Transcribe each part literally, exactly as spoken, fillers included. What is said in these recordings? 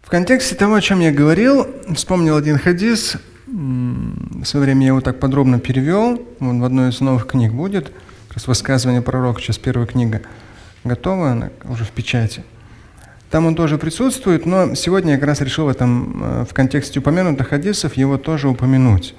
В контексте того, о чем я говорил, вспомнил один хадис. В свое время я его так подробно перевел. Он в одной из новых книг будет. Как раз высказывание пророка. Сейчас первая книга готова, она уже в печати. Там он тоже присутствует, но сегодня я как раз решил в этом, в контексте упомянутых хадисов, его тоже упомянуть.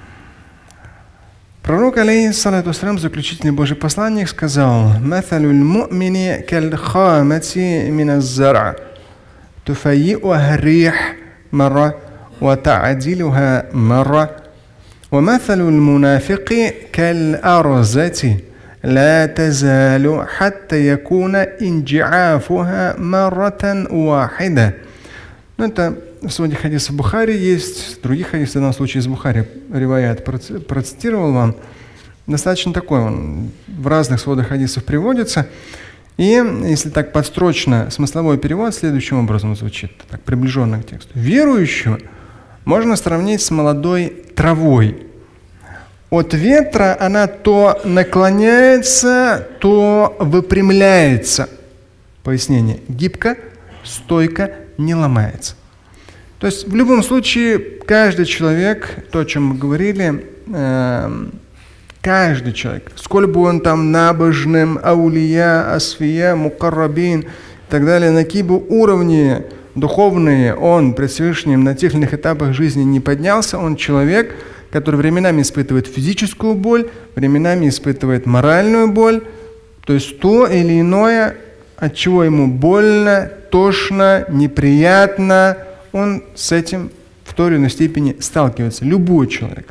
Пророк, алейхиссалату вассалям, заключительный Божий посланник, сказал: «Маталюль му'мини каль-хамати мина-зара, туфайи'уха рих марра, ва та'адилуха марра, ва маталюль мунафики каль-арзати, ла тазалу хатта якуна инджиафуха марратан вахида». Ну, это в своде хадиса Бухари есть, других хадисов, в данном случае из Бухари риваят процитировал вам. Достаточно такой, он в разных сводах хадисов приводится. И если так подстрочно, смысловой перевод следующим образом звучит, так приближенно к тексту. Верующего можно сравнить с молодой травой. От ветра она то наклоняется, то выпрямляется. Пояснение. Гибко, стойко, не ломается. То есть в любом случае каждый человек, то, о чем мы говорили, э, каждый человек, сколь бы он там набожным, аулия, асфия, мукаррабин и так далее, на какие бы уровни духовные он пред Всевышним на тех или иных этапах жизни не поднялся, он человек, который временами испытывает физическую боль, временами испытывает моральную боль, то есть то или иное, от чего ему больно, тошно, неприятно, он с этим в той или иной степени сталкивается. Любой человек.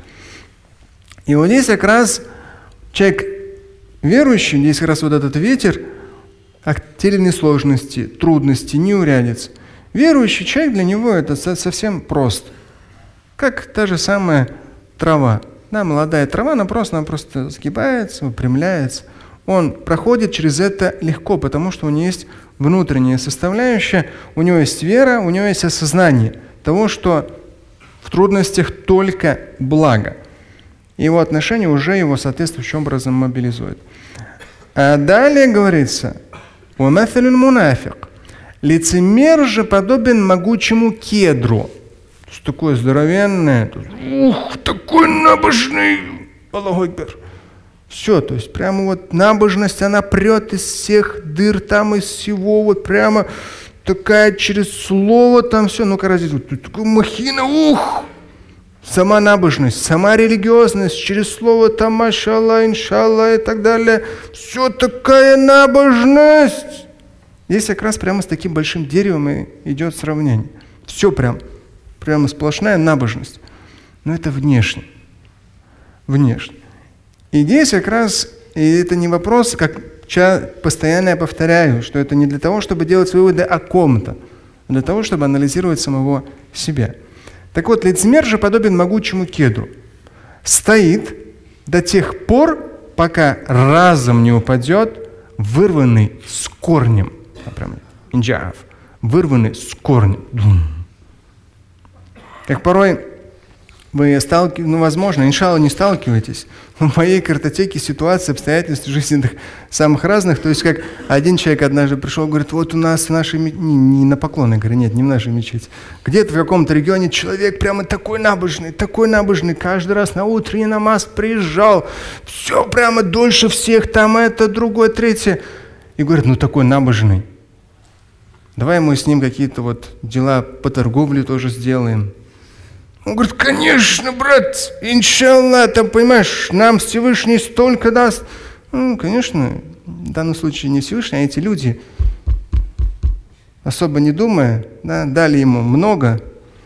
И вот здесь как раз человек верующий, здесь как раз вот этот ветер, те или иные сложности, трудности, неурядиц. Верующий человек, для него это совсем просто. Как та же самая трава. Да, молодая трава, она просто, она просто сгибается, выпрямляется. Он проходит через это легко, потому что у него есть внутренняя составляющая, у него есть вера, у него есть осознание того, что в трудностях только благо. И его отношение уже его соответствующим образом мобилизует. А далее говорится: «Умафилюль мунафик». Лицемер же подобен могучему кедру. То есть такое здоровенное, ух, такой набожный, Аллаху акбар. Все, то есть прямо вот набожность, она прет из всех дыр, там из всего, вот прямо такая через слово там все. Ну-ка, разить, вот такая махина, ух! Сама набожность, сама религиозность, через слово там машалла, иншалла и так далее. Все такая набожность. Здесь как раз прямо с таким большим деревом и идет сравнение. Все прям, прямо сплошная набожность. Но это внешне. Внешне. И здесь как раз, и это не вопрос, как постоянно я повторяю, что это не для того, чтобы делать выводы о ком-то, а для того, чтобы анализировать самого себя. Так вот, лицемер же подобен могучему кедру. Стоит до тех пор, пока разом не упадет, вырванный с корнем. Прям инджаф. Вырванный с корнем. Как порой вы сталкиваетесь, ну, возможно, иншалла, не сталкиваетесь. В моей картотеке ситуации, обстоятельств жизненных самых разных. То есть, как один человек однажды пришел, говорит: вот у нас в нашей мечети, не, не на поклон, я говорю, нет, не в нашей мечети. Где-то в каком-то регионе человек прямо такой набожный, такой набожный, каждый раз на утренний намаз приезжал, все прямо дольше всех, там это, другое, третье. И говорит: ну такой набожный. Давай мы с ним какие-то вот дела по торговле тоже сделаем. Он говорит: конечно, брат, иншалла, там, понимаешь, нам Всевышний столько даст. Ну, конечно, в данном случае не Всевышний, а эти люди, особо не думая, да, дали ему много,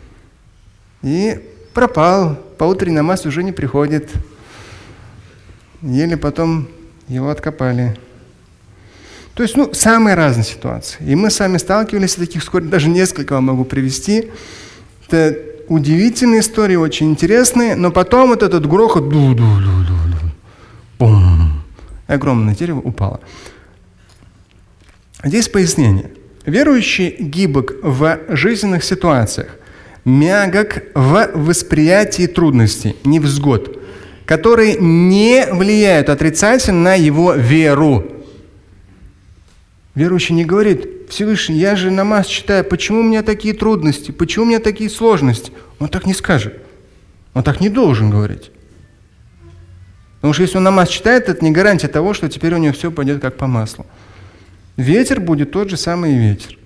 и пропал, по утренней намаз уже не приходит. Еле потом его откопали. То есть, ну, самые разные ситуации. И мы сами сталкивались с таких, вскоре даже несколько вам могу привести. Это удивительные истории, очень интересные, но потом вот этот грохот, ду-ду-ду-ду-ду, бум, огромное дерево упало. Здесь пояснение. Верующий гибок в жизненных ситуациях, мягок в восприятии трудностей, невзгод, которые не влияют отрицательно на его веру. Верующий не говорит: Всевышний, я же намаз читаю, почему у меня такие трудности, почему у меня такие сложности? Он так не скажет. Он так не должен говорить. Потому что если он намаз читает, это не гарантия того, что теперь у него все пойдет как по маслу. Ветер будет тот же самый ветер.